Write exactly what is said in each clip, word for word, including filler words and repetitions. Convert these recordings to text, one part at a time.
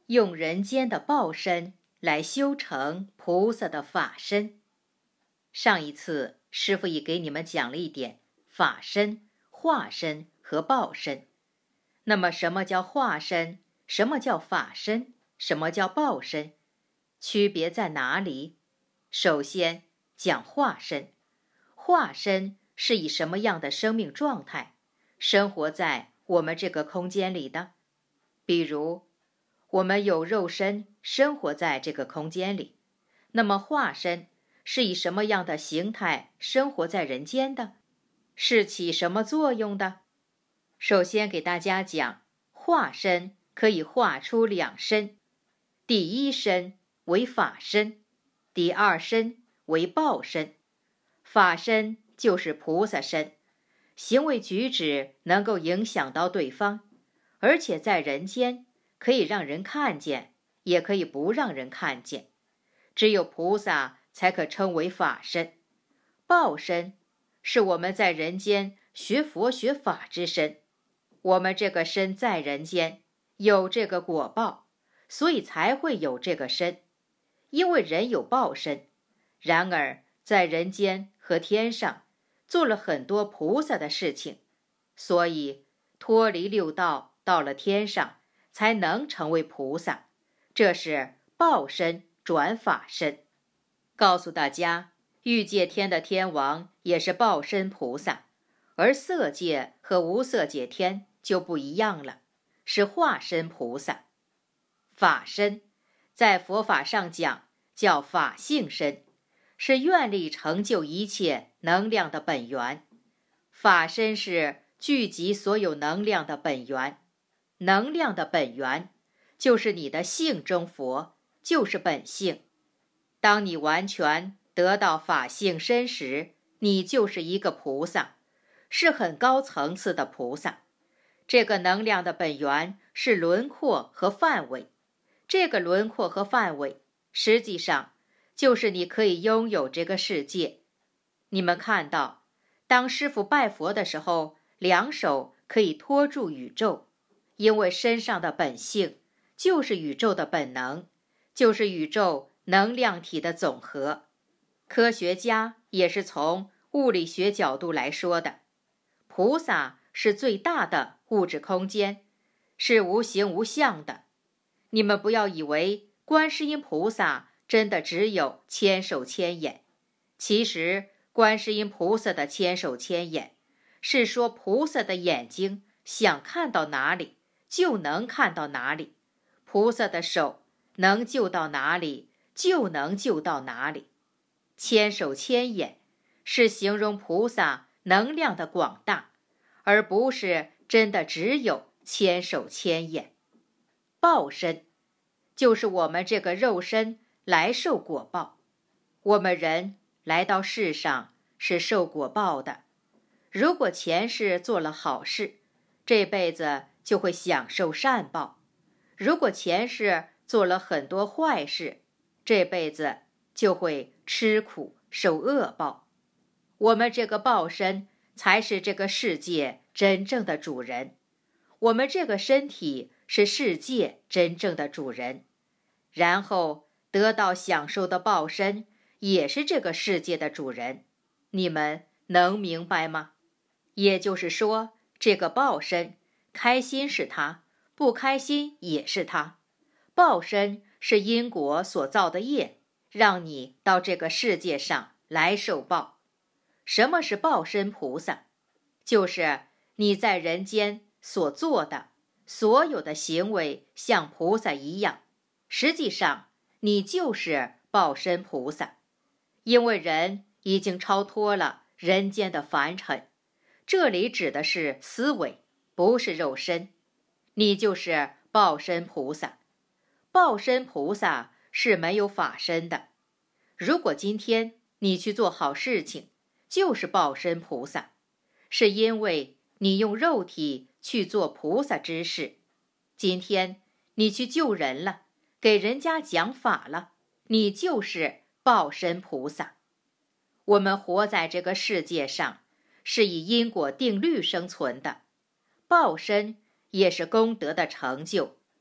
用人间的报身来修成菩萨的法身。上一次师父也给你们讲了一点法身、化身和报身。那么什么叫化身？什么叫法身？什么叫报身？区别在哪里？首先讲化身。化身是以什么样的生命状态生活在我们这个空间里的？比如我们有肉身生活在这个空间里，那么化身是以什么样的形态生活在人间的？是起什么作用的？首先给大家讲，化身可以化出两身，第一身为法身，第二身为报身。法身就是菩萨身，行为举止能够影响到对方，而且在人间可以让人看见，也可以不让人看见。只有菩萨才可称为法身。报身是我们在人间学佛学法之身，我们这个身在人间有这个果报，所以才会有这个身。因为人有报身，然而在人间和天上做了很多菩萨的事情，所以脱离六道到了天上才能成为菩萨。这是报身转法身。告诉大家，欲界天的天王也是报身菩萨，而色界和无色界天就不一样了，是化身菩萨。法身在佛法上讲叫法性身，是愿力成就一切能量的本源。法身是聚集所有能量的本源，能量的本源就是你的性中佛，就是本性。当你完全得到法性身时，你就是一个菩萨，是很高层次的菩萨。这个能量的本源是轮廓和范围，这个轮廓和范围实际上就是你可以拥有这个世界。你们看到，当师父拜佛的时候，两手可以托住宇宙，因为身上的本性就是宇宙的本能，就是宇宙能量体的总和。科学家也是从物理学角度来说的，菩萨是最大的物质空间，是无形无相的。你们不要以为观世音菩萨真的只有千手千眼，其实观世音菩萨的千手千眼是说菩萨的眼睛想看到哪里就能看到哪里，菩萨的手能救到哪里就能救到哪里。千手千眼是形容菩萨能量的广大，而不是真的只有千手千眼。报身就是我们这个肉身来受果报。我们人来到世上是受果报的，如果前世做了好事，这辈子就会享受善报；如果前世做了很多坏事，这辈子就会吃苦受恶报。我们这个报身才是这个世界真正的主人，我们这个身体是世界真正的主人，然后得到享受的报身也是这个世界的主人。你们能明白吗？也就是说，这个报身开心是他，不开心也是他。报身是因果所造的业，让你到这个世界上来受报。什么是报身菩萨？就是你在人间所做的所有的行为像菩萨一样，实际上你就是报身菩萨。因为人已经超脱了人间的凡尘，这里指的是思维，不是肉身。你就是报身菩萨。报身菩萨是没有法身的。如果今天你去做好事情，就是报身菩萨，是因为你用肉体去做菩萨之事。今天你去救人了，给人家讲法了，你就是报身菩萨。我们活在这个世界上，是以因果定律生存的，报身也是功德的成就。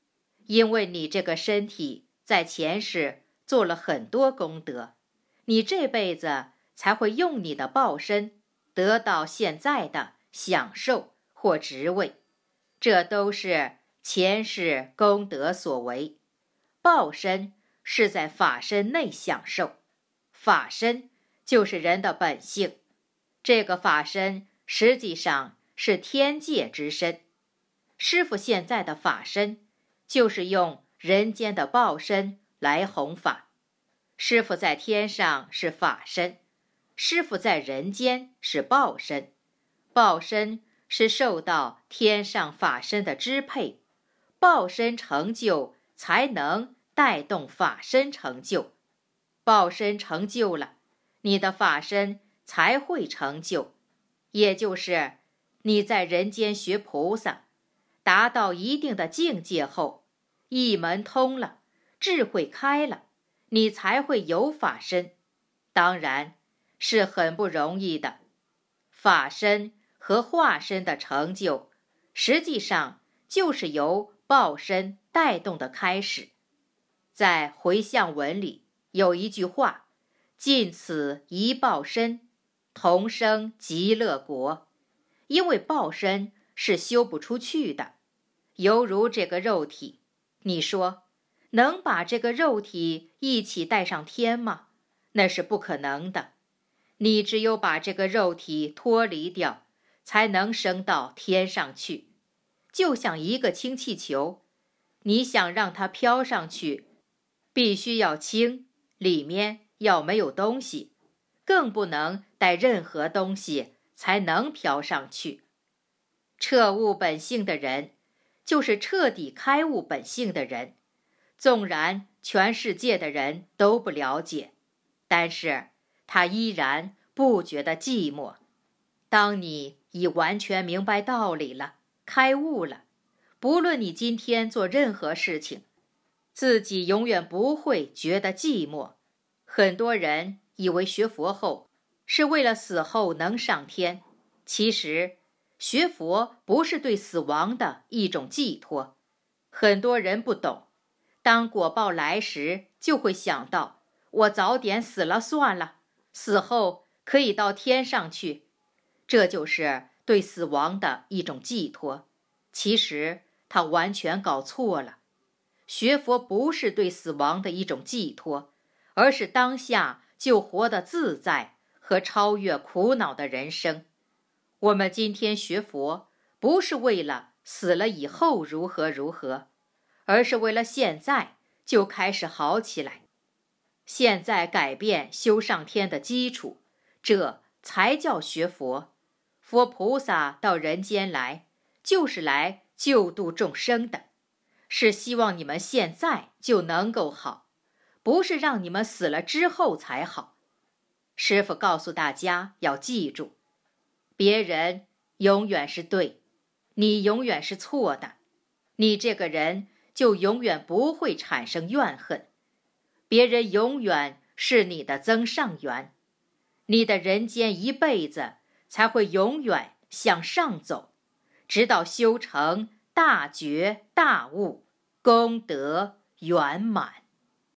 因为你这个身体在前世做了很多功德，你这辈子才会用你的报身得到现在的享受或职位，这都是前世功德所为。报身是在法身内享受，法身就是人的本性，这个法身实际上是天界之身。师父现在的法身就是用人间的报身来弘法。师父在天上是法身，师父在人间是报身。报身是受到天上法身的支配，报身成就才能带动法身成就，报身成就了，你的法身才会成就。也就是你在人间学菩萨，达到一定的境界后，一门通了，智慧开了，你才会有法身，当然是很不容易的。法身和化身的成就，实际上就是由报身带动的开始。在回向文里有一句话，尽此一报身，同生极乐国。因为报身是修不出去的，犹如这个肉体，你说能把这个肉体一起带上天吗？那是不可能的。你只有把这个肉体脱离掉，才能升到天上去。就像一个氢气球，你想让它飘上去，必须要轻，里面要没有东西，更不能带任何东西才能飘上去。彻悟本性的人，就是彻底开悟本性的人。纵然全世界的人都不了解，但是他依然不觉得寂寞。当你已完全明白道理了，开悟了，不论你今天做任何事情，自己永远不会觉得寂寞。很多人以为学佛后是为了死后能上天，其实学佛不是对死亡的一种寄托。很多人不懂，当果报来时，就会想到我早点死了算了，死后可以到天上去，这就是对死亡的一种寄托。其实他完全搞错了，学佛不是对死亡的一种寄托，而是当下就活得自在和超越苦恼的人生。我们今天学佛，不是为了死了以后如何如何，而是为了现在就开始好起来，现在改变修上天的基础，这才叫学佛。佛菩萨到人间来，就是来救度众生的，是希望你们现在就能够好，不是让你们死了之后才好。师父告诉大家要记住，别人永远是对，你永远是错的，你这个人就永远不会产生怨恨，别人永远是你的增上缘，你的人间一辈子才会永远向上走，直到修成大觉大悟，功德圆满。